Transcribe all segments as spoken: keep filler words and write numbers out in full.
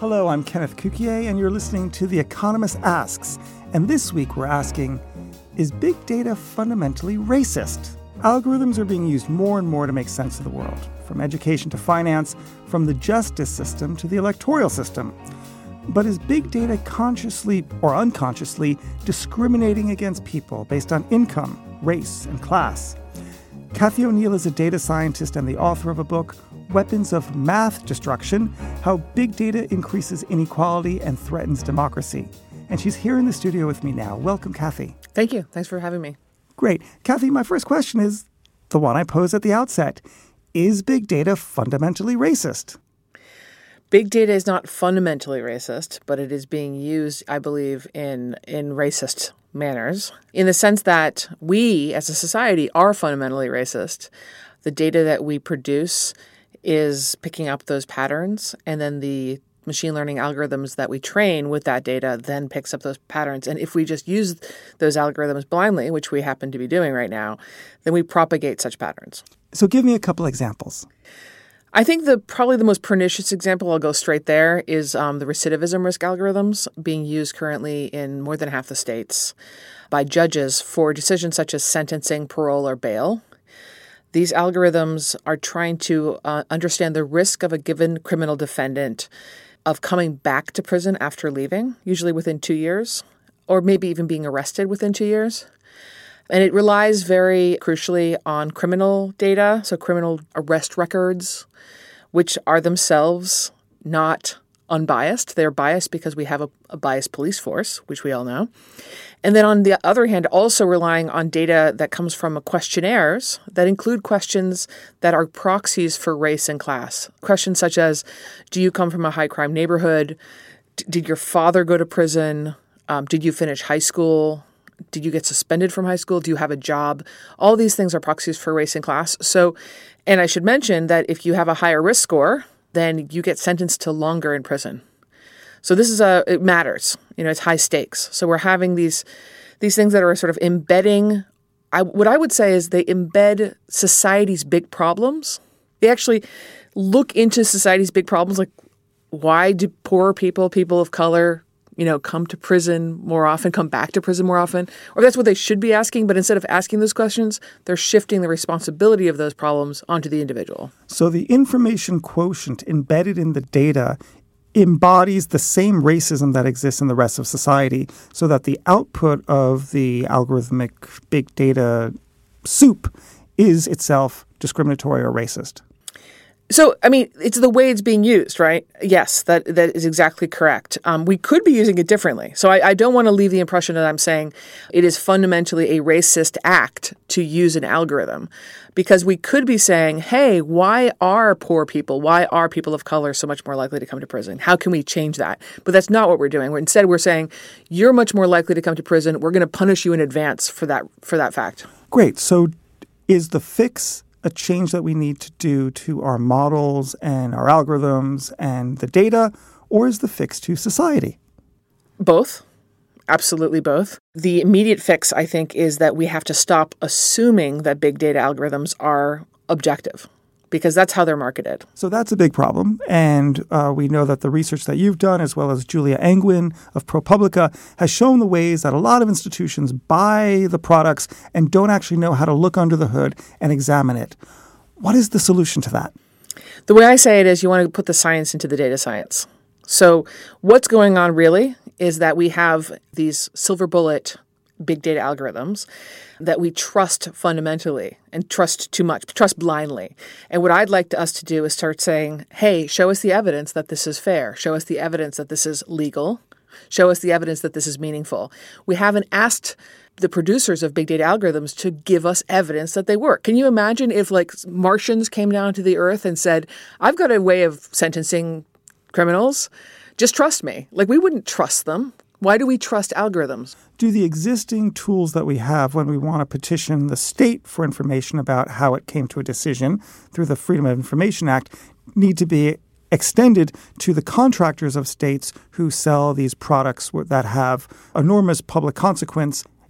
Hello, I'm Kenneth Cukier, and you're listening to The Economist Asks. And this week we're asking, is big data fundamentally racist? Algorithms are being used more and more to make sense of the world, from education to finance, from the justice system to the electoral system. But is big data consciously or unconsciously discriminating against people based on income, race, and class? Cathy O'Neil is a data scientist and the author of a book, Weapons of Math Destruction: How Big Data Increases Inequality and Threatens Democracy. And she's here in the studio with me now. Welcome, Cathy. Thank you. Thanks for having me. Great. Cathy, my first question is the one I posed at the outset. Is big data fundamentally racist? Big data is not fundamentally racist, but it is being used, I believe, in, in racist manners, in the sense that we, as a society, are fundamentally racist. The data that we produce is picking up those patterns, and then the machine learning algorithms that we train with that data then picks up those patterns. And if we just use those algorithms blindly, which we happen to be doing right now, then we propagate such patterns. So give me a couple examples. I think the probably the most pernicious example, I'll go straight there, is um, the recidivism risk algorithms being used currently in more than half the states by judges for decisions such as sentencing, parole, or bail. These algorithms are trying to uh, understand the risk of a given criminal defendant of coming back to prison after leaving, usually within two years, or maybe even being arrested within two years. And it relies very crucially on criminal data, so criminal arrest records, which are themselves not unbiased. They're biased because we have a, a biased police force, which we all know. And then on the other hand, also relying on data that comes from questionnaires that include questions that are proxies for race and class. Questions such as, do you come from a high crime neighborhood? D- did your father go to prison? Um, did you finish high school? Did you get suspended from high school? Do you have a job? All these things are proxies for race and class. So, and I should mention that if you have a higher risk score, then you get sentenced to longer in prison. So this is a, it matters, you know, it's high stakes. So we're having these, these things that are sort of embedding, I, what I would say is they embed society's big problems. They actually look into society's big problems, like why do poor people, people of color, you know, come to prison more often, come back to prison more often? Or that's what they should be asking, but instead of asking those questions, they're shifting the responsibility of those problems onto the individual. So the information quotient embedded in the data embodies the same racism that exists in the rest of society, so that the output of the algorithmic big data soup is itself discriminatory or racist. So, I mean, it's the way it's being used, right? Yes, that that is exactly correct. Um, we could be using it differently. So I, I don't want to leave the impression that I'm saying it is fundamentally a racist act to use an algorithm, because we could be saying, hey, why are poor people, why are people of color so much more likely to come to prison? How can we change that? But that's not what we're doing. We're, instead, we're saying, you're much more likely to come to prison. We're going to punish you in advance for that for that fact. Great. So is the fix a change that we need to do to our models and our algorithms and the data, or is the fix to society? Both. Absolutely both. The immediate fix, I think, is that we have to stop assuming that big data algorithms are objective, because that's how they're marketed. So that's a big problem. And uh, we know that the research that you've done, as well as Julia Angwin of ProPublica, has shown the ways that a lot of institutions buy the products and don't actually know how to look under the hood and examine it. What is the solution to that? The way I say it is you want to put the science into the data science. So what's going on really is that we have these silver bullet big data algorithms that we trust fundamentally and trust too much, trust blindly. And what I'd like to us to do is start saying, hey, show us the evidence that this is fair. Show us the evidence that this is legal. Show us the evidence that this is meaningful. We haven't asked the producers of big data algorithms to give us evidence that they work. Can you imagine if like Martians came down to the earth and said, I've got a way of sentencing criminals. Just trust me. Like, we wouldn't trust them. Why do we trust algorithms? Do the existing tools that we have when we want to petition the state for information about how it came to a decision through the Freedom of Information Act need to be extended to the contractors of states who sell these products that have enormous public consequence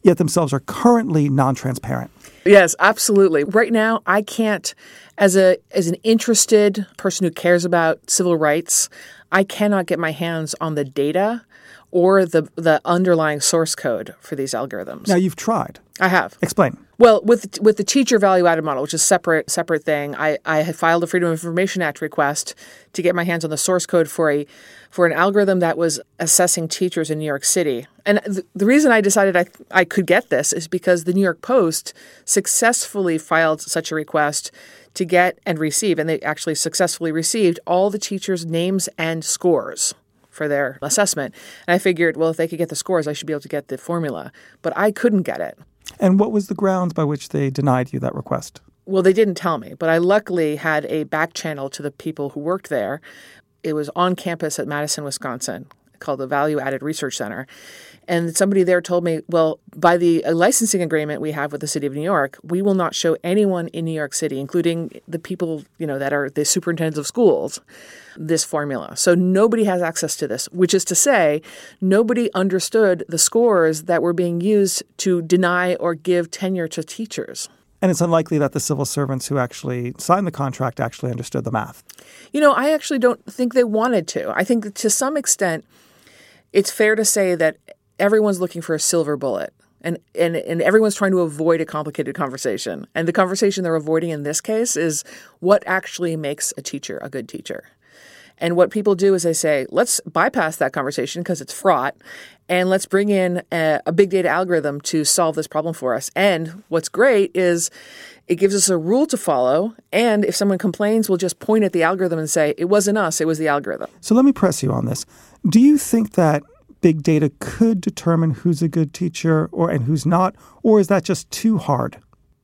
yet themselves are currently non-transparent. Yes, absolutely. Right now, I can't, as a as an interested person who cares about civil rights, I cannot get my hands on the data or the the underlying source code for these algorithms. Now, you've tried. I have. Explain. Well, with with the teacher value-added model, which is a separate separate thing, I, I had filed a Freedom of Information Act request to get my hands on the source code for a for an algorithm that was assessing teachers in New York City. And th- the reason I decided I I could get this is because the New York Post successfully filed such a request to get and receive, and they actually successfully received all the teachers' names and scores for their assessment. And I figured, well, if they could get the scores, I should be able to get the formula. But I couldn't get it. And what was the grounds by which they denied you that request? Well, they didn't tell me, but I luckily had a back channel to the people who worked there. It was on campus at Madison, Wisconsin, called the Value Added Research Center. And somebody there told me, well, by the licensing agreement we have with the city of New York, we will not show anyone in New York City, including the people, you know, that are the superintendents of schools, this formula. So nobody has access to this, which is to say, nobody understood the scores that were being used to deny or give tenure to teachers. And it's unlikely that the civil servants who actually signed the contract actually understood the math. You know, I actually don't think they wanted to. I think that to some extent, it's fair to say that everyone's looking for a silver bullet, and, and, and everyone's trying to avoid a complicated conversation. And the conversation they're avoiding in this case is what actually makes a teacher a good teacher. And what people do is they say, let's bypass that conversation because it's fraught, and let's bring in a, a big data algorithm to solve this problem for us. And what's great is it gives us a rule to follow, and if someone complains, we'll just point at the algorithm and say, it wasn't us, it was the algorithm. So let me press you on this. Do you think that big data could determine who's a good teacher or and who's not, or is that just too hard?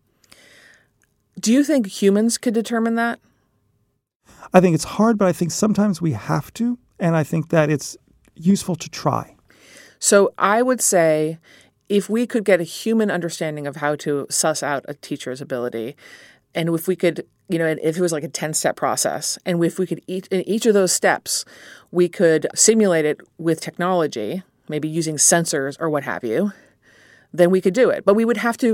Do you think humans could determine that? I think it's hard, but I think sometimes we have to, and I think that it's useful to try. So I would say if we could get a human understanding of how to suss out a teacher's ability, and if we could, you know, if it was like a ten-step process, and if we could, each, in each of those steps, we could simulate it with technology, maybe using sensors or what have you, then we could do it. But we would have to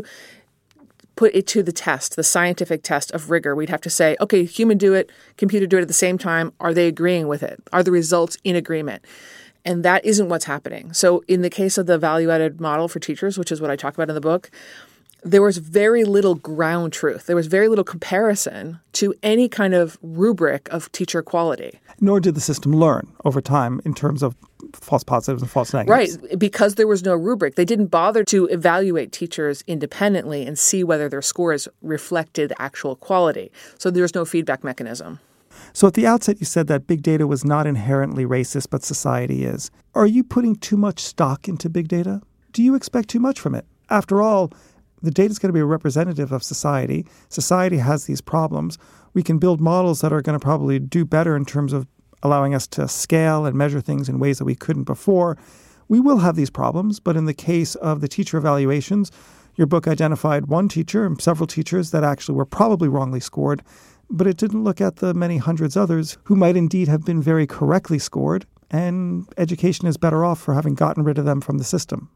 put it to the test, the scientific test of rigor. We'd have to say, okay, human do it, computer do it at the same time. Are they agreeing with it? Are the results in agreement? And that isn't what's happening. So in the case of the value-added model for teachers, which is what I talk about in the book, there was very little ground truth. There was very little comparison to any kind of rubric of teacher quality. Nor did the system learn over time in terms of false positives and false negatives. Right, because there was no rubric. They didn't bother to evaluate teachers independently and see whether their scores reflected actual quality. So there's no feedback mechanism. So at the outset, you said that big data was not inherently racist, but society is. Are you putting too much stock into big data? Do you expect too much from it? After all, the data is going to be a representative of society. Society has these problems. We can build models that are going to probably do better in terms of allowing us to scale and measure things in ways that we couldn't before. We will have these problems, but in the case of the teacher evaluations, your book identified one teacher and several teachers that actually were probably wrongly scored, but it didn't look at the many hundreds others who might indeed have been very correctly scored, and education is better off for having gotten rid of them from the system.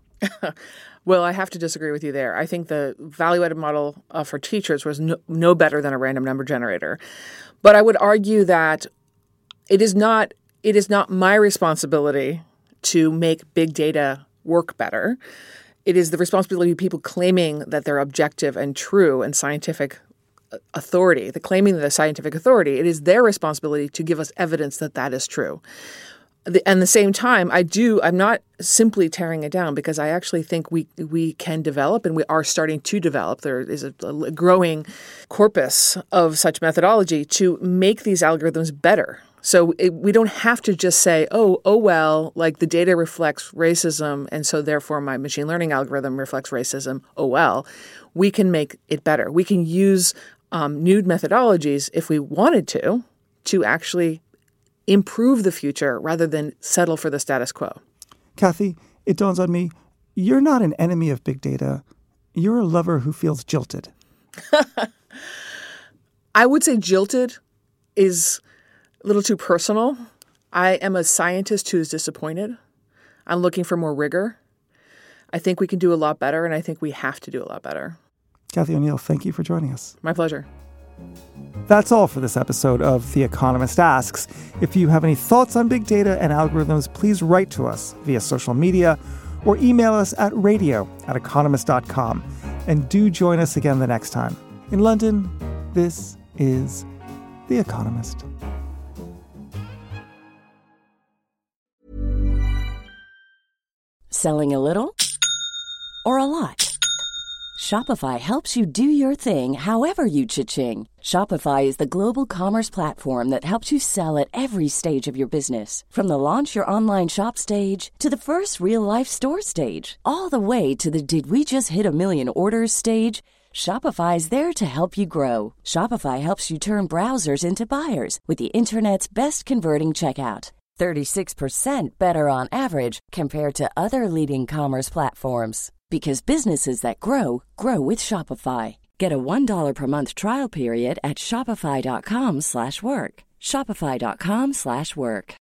Well, I have to disagree with you there. I think the value-added model uh, for teachers was no, no better than a random number generator. But I would argue that it is not it is not my responsibility to make big data work better. It is the responsibility of people claiming that they're objective and true and scientific authority, the claiming that they're scientific authority. It is their responsibility to give us evidence that that is true. The, and at the same time, I do, I'm not simply tearing it down because I actually think we we can develop and we are starting to develop. There is a, a growing corpus of such methodology to make these algorithms better. So it, we don't have to just say, oh, oh, well, like the data reflects racism, and so therefore my machine learning algorithm reflects racism. Oh, well, we can make it better. We can use um, new methodologies if we wanted to, to actually improve the future rather than settle for the status quo. Kathy, it dawns on me, you're not an enemy of big data. You're a lover who feels jilted. I would say jilted is a little too personal. I am a scientist who's disappointed. I'm looking for more rigor. I think we can do a lot better, and I think we have to do a lot better. Cathy O'Neil, thank you for joining us. My pleasure. That's all for this episode of The Economist Asks. If you have any thoughts on big data and algorithms, please write to us via social media or email us at radio at economist dot com. And do join us again the next time. In London, this is The Economist. Selling a little or a lot? Shopify helps you do your thing however you cha-ching. Shopify is the global commerce platform that helps you sell at every stage of your business. From the launch your online shop stage to the first real-life store stage, all the way to the did we just hit a million orders stage. Shopify is there to help you grow. Shopify helps you turn browsers into buyers with the internet's best converting checkout. thirty-six percent better on average compared to other leading commerce platforms. Because businesses that grow, grow with Shopify. Get a one dollar per month trial period at shopify.com slash work. Shopify.com slash work.